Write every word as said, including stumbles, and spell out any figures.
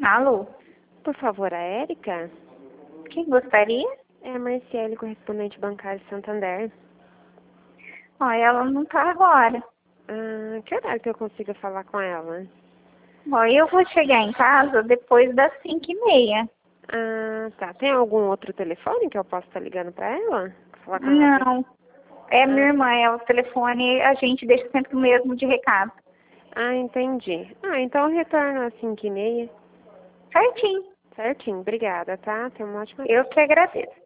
Alô? Por favor, a Érica? Quem gostaria? É a Marciele, correspondente bancário Santander. Ó, ela não tá agora. Ah, que horário que eu consigo falar com ela? Ó, eu vou chegar em casa depois das cinco e meia. Ah, tá. Tem algum outro telefone que eu possa estar ligando pra ela? Falar com ela? Não. É minha Ah, irmã, é o telefone, a gente deixa sempre o mesmo de recado. ah, entendi. Ah, então eu retorno às cinco e meia. Certinho. Certinho. Obrigada, tá? Tenha uma ótima Eu que agradeço.